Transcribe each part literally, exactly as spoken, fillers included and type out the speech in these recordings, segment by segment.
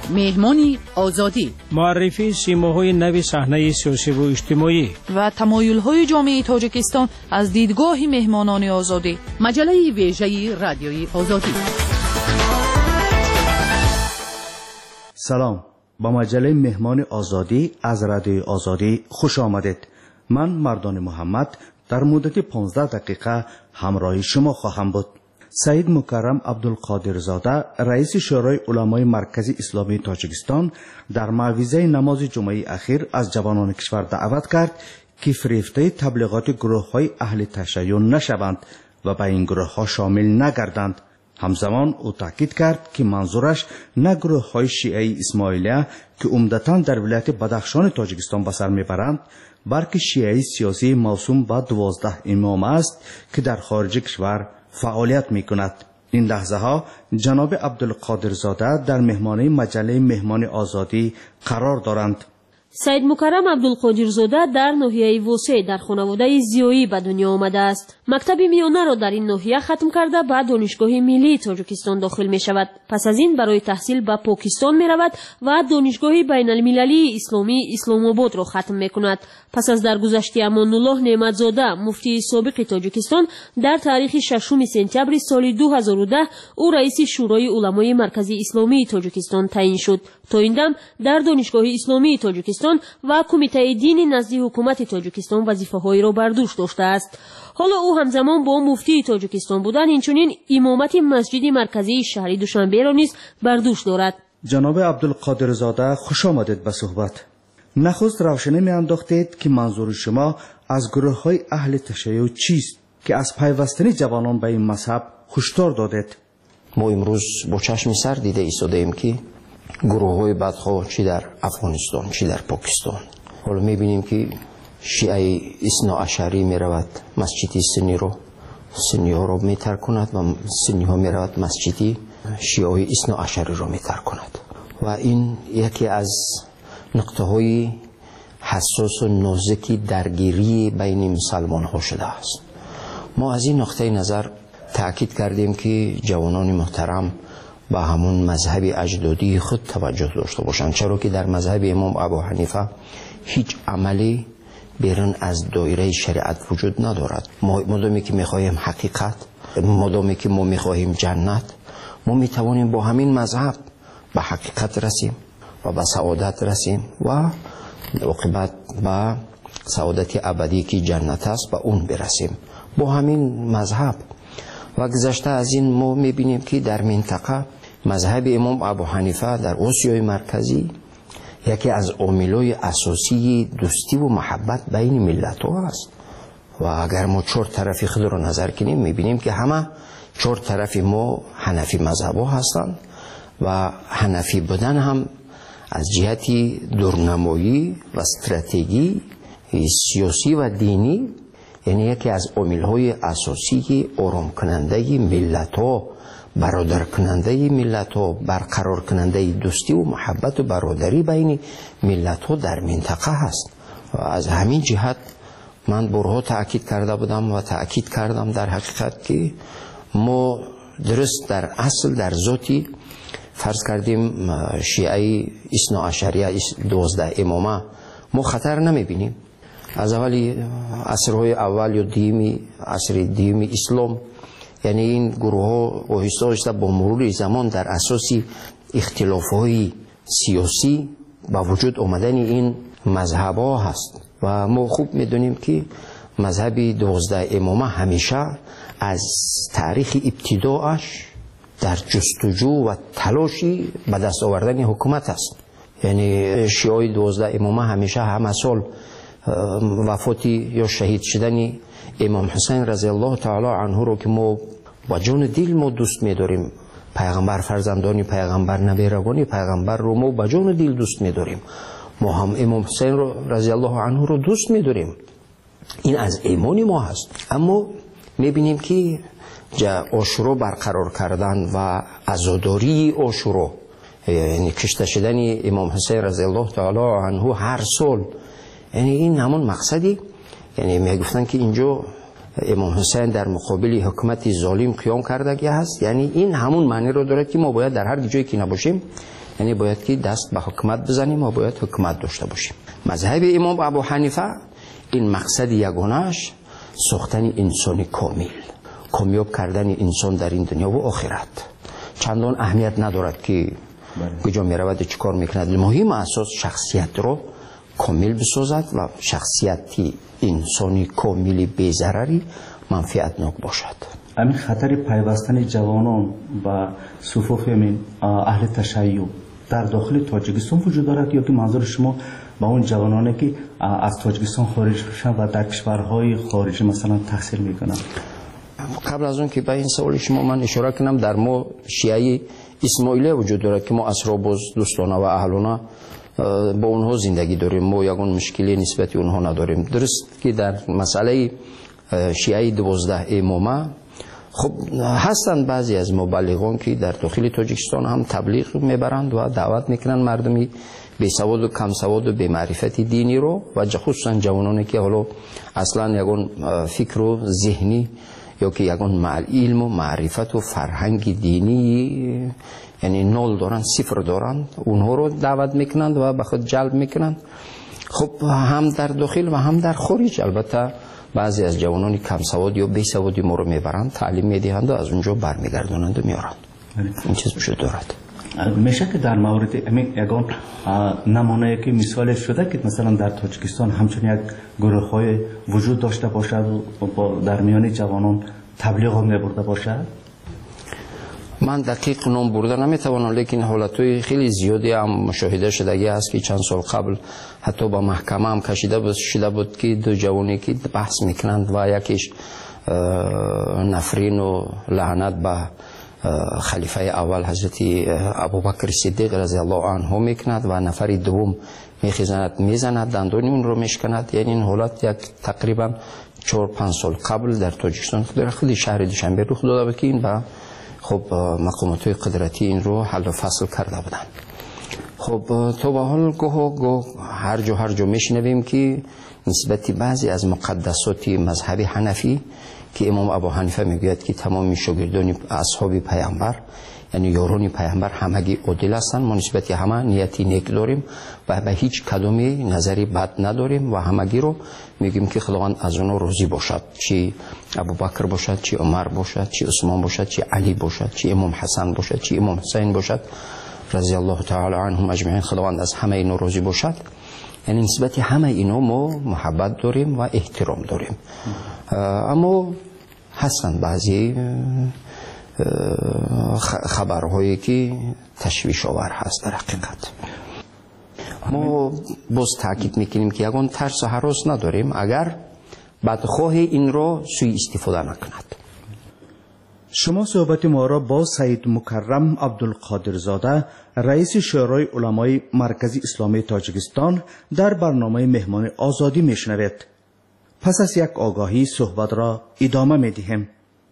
مهمان آزادی، معرفی سیماهای نو صحنه سیاسی و اجتماعی و تمایل‌های جامعه تاجیکستان از دیدگاه مهمانان آزادی. مجله ویژه رادیوی آزادی. سلام، با مجله مهمان آزادی از رادیوی آزادی خوش آمدید. من مردان محمد در مدت پانزده دقیقه همراه شما خواهم بود. سید مکرم عبدالقادرزاده رئیس شورای علمای مرکزی اسلامی تاجیکستان در موعظه نماز جمعه اخیر از جوانان کشور دعوت کرد که فریفته تبلیغات گروه‌های اهل تشیع نشوند و به این گروه‌ها شامل نگردند. همزمان او تاکید کرد که منظورش نه گروه‌های شیعه اسماعیلیه که عمدتاً در ولایت بدخشان تاجیکستان به سر میبرند، بلکه شیعه سیاسی موسوم به دوازده امام است که در خارج کشور فعالیت می کند. این لحظه ها جناب عبدالقادرزاده در مهمانی مجله مهمان آزادی قرار دارند. سید مکرم عبدالقادرزاده در ناحیه وسع در خانواده زیایی به دنیا آمده است. مکتب میانه را در این ناحیه ختم کرده به دانشگاه ملی تاجیکستان داخل می شود. پس از این برای تحصیل به پاکستان می رود و دانشگاه بین المللی اسلامی اسلام آباد را ختم می کند. پس از درگذشت امان الله نعمتزاده مفتی سابق تاجیکستان در تاریخ ششم سپتامبر سال دو هزار و ده او رئیس شورای علمای مرکزی اسلامی تاجیکستان تعیین شد. تا این دم در دانشگاه اسلامی تاجیکستان و کمیته دین نزد حکومت تاجیکستان وظیفه‌هایی را بر دوش داشته است. حالا او همزمان با مفتی تاجیکستان بودن اینچنین امامت مسجد مرکزی شهر دوشنبه را نیز بر دوش دارد. جناب عبدالقادرزاده خوش آمدید به صحبت. نخست روشنی می انداختید که منظور شما از گروه های اهل تشیع چیست که از پیوستن جوانان به این مذهب هشدار دادید؟ ما امروز با چشم سر دیده ایستاده ایم که گروه های بدخواه چی در افغانستان چی در پاکستان، حالا می بینیم که شیعه اثنا عشری می رود مسجد سنی رو سنی ها رو می ترک کند و سنی ها می رود مسجد شیعه اثنا عشری رو می ترک کند و این یکی از نقطه های حساس و نازکی درگیری بین مسلمان ها شده است. ما از این نقطه نظر تأکید کردیم که جوانان محترم به همون مذهب اجدادی خود توجه داشته باشند، چرا که در مذهب امام ابو حنیفه هیچ عملی بیرون از دایره شریعت وجود ندارد. ما مادامی که میخواهیم حقیقت، مادامی که ما میخواهیم جنت، ما میتوانیم با همین مذهب به حقیقت رسیم و به سعادت رسیم و عاقبت به سعادت ابدی که جنت است به اون برسیم با همین مذهب. و گذشته از این ما میبینیم که در منطقه مذهب امام ابو حنیفه در آسیای مرکزی یکی از عاملای اساسی دوستی و محبت بین ملت ها است و اگر ما چهار طرفی خود را نظر کنیم میبینیم که همه چهار طرفی ما حنفی مذهب ها هستند و حنفی بودن هم از جهتی دورنمایی و استراتژی سیاسی و دینی یعنی یکی از عامل‌های اساسی آرام کننده ملت‌ها، برادر کننده ملت‌ها، برقرار کننده دوستی و محبت و برادری بین ملت‌ها در منطقه هست. و از همین جهت من بارها تأکید کرده بودم و تأکید کردم در حقیقت که ما درست در اصل در ذاتی فرض کردیم شیعه اثنا عشریه دوازده امامه ما خطر نمیبینیم. از اولی عصرهای اول یا دیمی عصر دیمی اسلام یعنی این گروه ها آهسته آهسته با مرور زمان در اساسی اختلاف های سیاسی با وجود آمدن این مذهب ها هست و ما خوب میدونیم که مذهب دوازده امامه همیشه از تاریخ ابتداعش در جستجو و تلاشی به دست آوردن حکومت است. یعنی شیعه دوازده امامه همیشه همه سال وفاتی یا شهید شدن امام حسین رضی الله تعالی عنه رو که ما با جان دل ما دوست می‌داریم، پیغمبر فرزندانی پیغمبر نبیروانی پیغمبر رو ما با جان دل دوست می‌داریم، ما هم امام حسین رو رضی الله عنه رو دوست می‌داریم، این از ایمان ما هست. اما می‌بینیم که عاشورا برقرار کردن و عزاداری عاشورا یعنی کشته شدن امام حسین رضی الله تعالی عنه هر سال، یعنی این همون مقصدی، یعنی میگفتن که اینجا امام حسین در مقابل حکومت ظالم قیام کرده هست، یعنی این همون معنی رو داره که ما باید در هر جایی که نباشیم یعنی باید که دست به حکومت بزنیم و باید حکومت داشته باشیم. مذهب امام ابو حنیفه این مقصد یگانه‌اش ساختن انسان کامل، کامیاب کردن انسان در این دنیا و آخرت. چندان اهمیت ندارد که کجا میرود چه کار میکند، مهم اساس شخصیت رو کامل بسازد و شخصیتی انسانی کاملی بی‌ضرری منفعتناک باشد. همین خطر پیوستن جوانان و صفوف اهل تشیع در داخل تاجیکستان وجود دارد یا که منظور شما با اون جوانانی که از تاجیکستان خارج میشن و در کشورهای خارجی مثلا تحصیل میکنن؟ قبل از اون که به این سوال شما من اشاره کنم، در ما شیعه اسماعیلیه وجود دارد که ما اسرا باز دوستانه و اهلانه با اونها زندگی داریم، ما یگان مشکلی نسبتی اونها نداریم. درست که در مسئله شیعه دوازده امامه خب هستند بعضی از مبلغان که در داخل تاجیکستان هم تبلیغ میبرند و دعوت میکنند مردمی بی سواد و کم سواد و بی معرفت دینی رو و خصوصا جوانانی که حالا اصلا یگان فکر و ذهنی یا که یگان مع علم و معرفت و فرهنگ دینی یعنی نول دارند، صفر دارند، اونها رو دعوت میکنند و به خود جلب میکنند. خب هم در داخل و هم در خارج البته بعضی از جوانانی کم سواد یا بی سوادی ما رو میبرند، تعلیم میدهند و از اونجا برمیگردانند و میارند. این چیز وجود دارد. میشه که در مورد همین یگان نمونه که مثال شده که مثلا در تاجیکستان همچنین یک گروه های وجود داشته باشد و در میان جوانان تبلیغ هم میبرده باشد؟ من دقیق نام برده نمیتوانم، لیکن حالتهای خیلی زیادی هم مشاهده شدگی هست که چند سال قبل حتی با محکمه هم کشیده بود شده بود که دو جوانی که بحث میکنند و یکیش نفرین و لعنت به خلیفه اول حضرت ابوبکر صدیق رضی الله عنه میکند و نفر دوم میخیزند میزند دندانی اون رو میشکند. یعنی این حالت یک تقریبا چهار پنج سال قبل در تاجیکستان در خود شهر دوشنبه رخ داده بود که این با خب مقامات قدرتی این رو حل و فصل کرده بودند. خب تو به حال گوه گوه هر جا هر جا میشنویم که نسبت بعضی از مقدسات مذهب حنفی که امام ابو حنیفه میگوید که تمام شاگردان اصحاب پیامبر یعنی یاران پیامبر همگی عادل هستند، ما نسبت همه نیتی نیک داریم و به هیچ کدومی نظری بد نداریم و همگی رو میگیم که خداوند از اونها راضی باشد، چی ابوبکر باشد، چی عمر باشد، چی عثمان باشد، چی علی باشد، چی امام حسن باشد، چی امام حسین باشد رضی الله تعالی عنهم اجمعین، خداوند از همه اینا راضی باشد. یعنی نسبت همه اینا ما محبت داریم و احترام داریم. اما هستند بعضی خبرهایی که تشویش آور هست در حقیقت. ما باز تاکید میکنیم که یگان ترس و هراس نداریم اگر بدخواه این را سوء استفاده نکند. شما صحبت ما را با سید مکرم عبدالقادرزاده رئیس شورای علمای مرکزی اسلامی تاجیکستان در برنامه مهمان آزادی میشنوید. پس از یک آگاهی صحبت را ادامه میدهیم.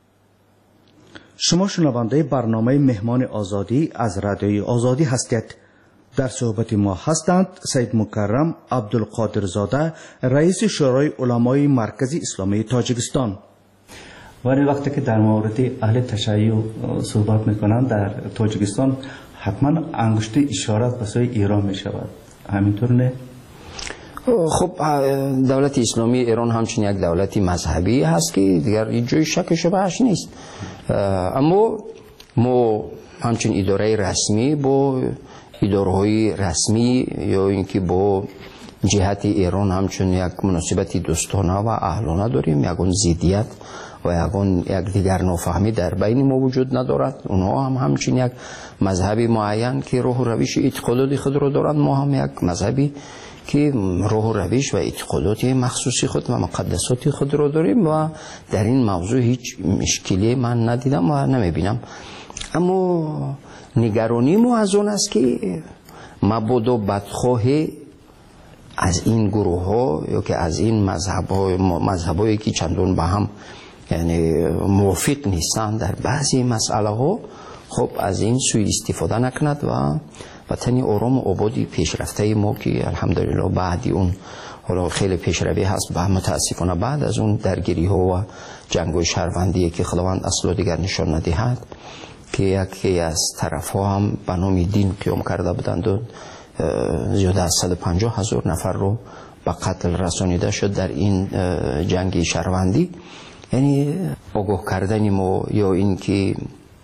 شما شنونده برنامه مهمان آزادی از رادیوی آزادی هستید. در صحبت ما هستند سید مکرم عبدالقادرزاده رئیس شورای علمای مرکزی اسلامی تاجیکستان. ولی وقتی که در مورد اهل تشیع صحبت میکنند در تاجیکستان حتما انگشت اشارت به سوی ایران میشود، همینطور نه؟ خب دولت اسلامی ایران همچنین یک دولتی مذهبی هست که دیگر هیچ جای شک شبهش نیست. اما ما همچنین اداره رسمی با اداره‌های رسمی یا اینکه با جهت ایران همچنین یک مناسبت دوستانه و اهلانه داریم. یگان ضدیت و یگان یک دیگر نافهمی در بین ما وجود ندارد. اونها هم همچنین یک مذهبی معین که راه و روش اعتقاداتی خود را دارند، ما هم یک مذهبی که راه و روش و اعتقادات مخصوصی خود و مقدسات خود را داریم و در این موضوع هیچ مشکلی من ندیدم و نمیبینم. اما نگرانی ما از اون است که مبادا بدخواه از این گروه ها یا که از این مذهب های مذهب هایی که چندون به هم یعنی موافق نیستند در بعضی مسئله ها خب از این سوء استفاده نکند و وطنی آرام و آبادی پیشرفته ما که الحمدلله بعدی اون حالا خیلی پیشروی هست و متاسفانه بعد از اون درگیری ها و جنگ و شهروندی که خداوند اصلا دیگر نشان ندهد که یکی از طرف ها هم به نام دین قیام کرده بودند و زیاده از صد و پنجاه هزار نفر رو به قتل رسانیده شد در این جنگ شهروندی. یعنی آگاه کردن ما یا این که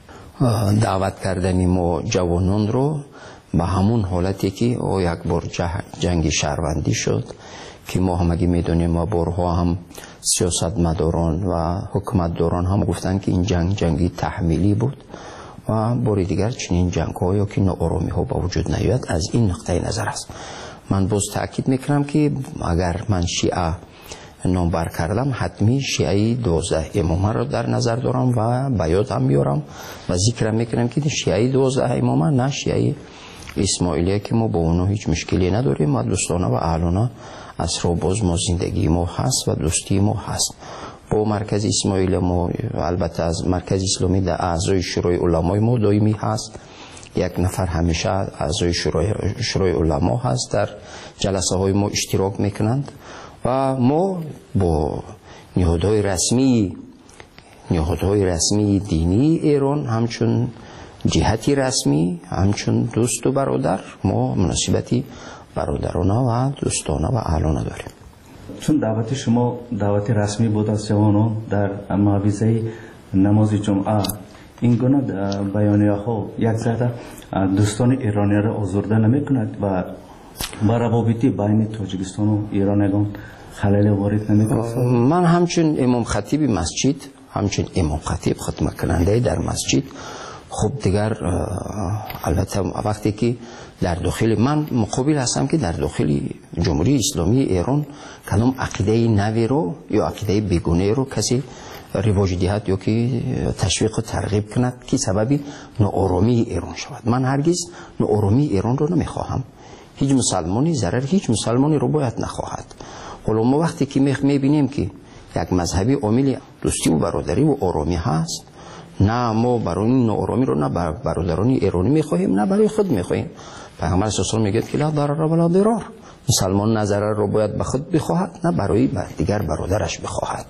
دعوت کردن ما جوانان رو به همون حالتی که او یک بار جنگ شهروندی شد که ما هم اگه میدونیم ما بارها هم سیاستمداران و حکومتداران هم گفتن که این جنگ جنگی تحمیلی بود و باری دیگر چنین جنگ ها یا که ناآرامی ها با وجود نیاید. از این نقطه نظر است. من باز تأکید میکنم که اگر من شیعه نام بر کردم حتمی شیعه دوازده امامه را در نظر دارم و بیاد هم میارم و ذکرم میکنم که شیعه دوازده امامه نه شیعه اسماعیلیه که ما با اونها هیچ مشکلی نداریم و دوستانه و اهلانه اصر و باز ما زندگی ما هست و دوستی ما هست. با مرکز اسماعیل ما البته از مرکز اسلامی در اعضای شورای علمای ما دائمی هست. یک نفر همیشه اعضای شورای, شورای علما هست، در جلسه های ما اشتراک میکنند و ما با نهادهای رسمی نهادهای رسمی دینی ایران همچون جهتی رسمی همچون دوست و برادر ما مناسبتی برادرانه و دوستانه و اهلانه داریم. چون دعوت شما دعوت رسمی بود از جوانان در معوضه نماز جمعه، این گونه بیانیه ها یک ذره دوستان ایرانی را آزرده نمی کند و با روابطی بین تاجیکستان و ایرانیان خلل وارد نمی کند؟ من همچون امام خطیب مسجد همچون امام خطیب خطبه کننده در مسجد، خب دیگر البته وقتی که در داخل من مقابل هستم که در داخل جمهوری اسلامی ایران کدام عقیده نوی رو یا عقیده بیگونه رو کسی رواج دهد یا که تشویق و ترغیب کند که سببی ناآرامی ایران شود. من هرگز ناآرامی ایران رو نمیخواهم. هیچ مسلمانی ضرر هیچ مسلمانی رو باید نخواهد. حالا ما وقتی که میبینیم که یک مذهبی عامل دوستی و برادری و آرامی هست، نه ما برای این ناآرامی رو نه برادران ایرانی میخواهیم نه برای خود میخواهیم. پیغمبر صلی الله علیه و آله میگه که لا ضرر ولا ضرار. مسلمان نه ضرر رو باید به خود بخواهد نه برای دیگر برادرش بخواهد.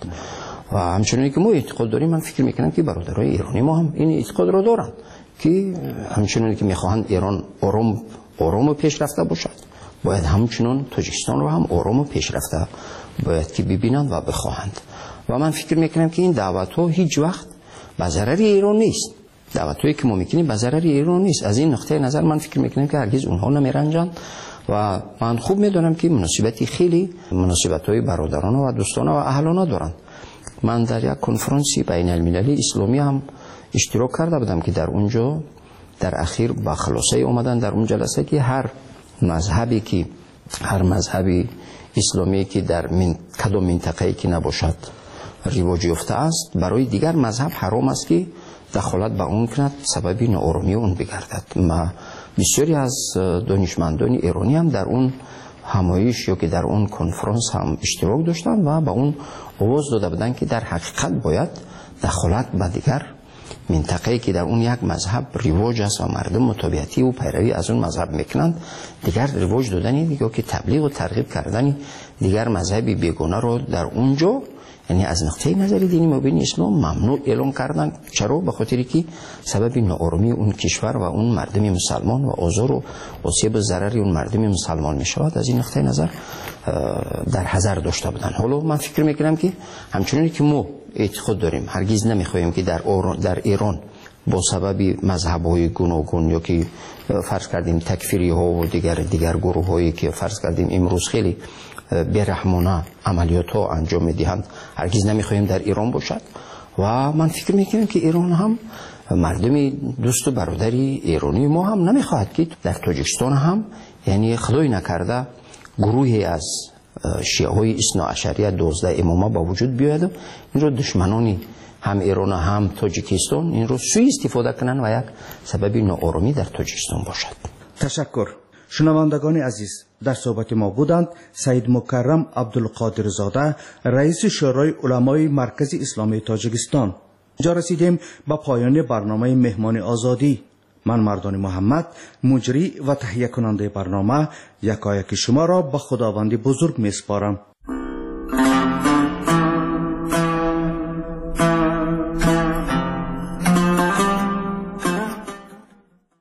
و همچنین که ما اعتقاد داریم، من فکر میکنم که برادرای ایرانی ما هم این اعتقاد رو دارند که همچنین که میخواهند ایران آرام آرام و پیشرفته باشد، باید همچنین تاجیکستان رو هم آرام و پیشرفته باید که ببینند و بخواهند. و من فکر میکنم که این دعوت ها هیچ وقت به ضرر ایران نیست. دعوت هایی که ما میکنیم به ضرر ایران نیست. از این نقطه نظر من فکر میکنم که هرگز اونها نمیرنجند و من خوب میدونم که مناسبتی خیلی مناسبت های برادرانه و دوستانه و اهلانه دارند. من در یک کنفرانسی بین المللی اسلامی هم اشتراک کرده بودم که در اونجا در اخیر با خلاصه اومدن در اون جلسه که هر مذهبی که هر مذهبی اسلامی که در من کدام منطقه‌ای که نباشد رواج یافته است، برای دیگر مذهب حرام است که دخالت به اون کند، سببی ناآرامی اون بگردد. ما بسیاری از دانشمندان ایرانی هم در اون همایش یا که در اون کنفرانس هم اشتراک داشتن و با اون آواز داده بودن که در حقیقت باید دخالت به دیگر منطقه‌ای که در اون یک مذهب رواج است و مردم متابعتی و پیروی از اون مذهب میکنند، دیگر رواج دادن یا که تبلیغ و ترغیب کردن دیگر مذهبی بیگانه رو در اونجا، یعنی از نقطه نظر دینی مبین اسلام ممنوع اعلام کردن. چرا؟ به خاطری که سبب ناآرامی اون کشور و اون مردم مسلمان و آزار و آسیب و ضرری اون مردم مسلمان می شود. از این نقطه نظر در حذر داشته بودن. حالا من فکر میکنم که همچنانی که ما اعتقاد داریم هرگز نمیخواهیم که در در ایران با سبب مذهب‌های گوناگون یا که فرض کردیم تکفیری ها و دیگر دیگر گروه هایی که فرض کردیم امروز خیلی بیرحمانه عملیات ها انجام میدهند، هرگز نمیخواهیم در ایران باشد. و من فکر میکنم که ایران هم مردم دوست و برادری ایرانی ما هم نمیخواهد که در تاجیکستان هم یعنی خدای نکرده گروهی از شیعه های اثنا عشریه دوازده امامه با وجود بیاید و این رو دشمنانی هم ایران هم تاجیکستان این رو سوء استفاده کنن و یک سبب ناآرامی در تاجیکستان باشد. تشکر. شنوندگان عزیز، در صحبت ما بودند سید مکرم عبدالقادر زاده، رئیس شورای علمای مرکز اسلامی تاجیکستان. جا رسیدیم به پایان برنامه مهمان آزادی. من مردان محمد، مجری و تهیه کننده برنامه، یکایک شما را به خداوند بزرگ می سپارم.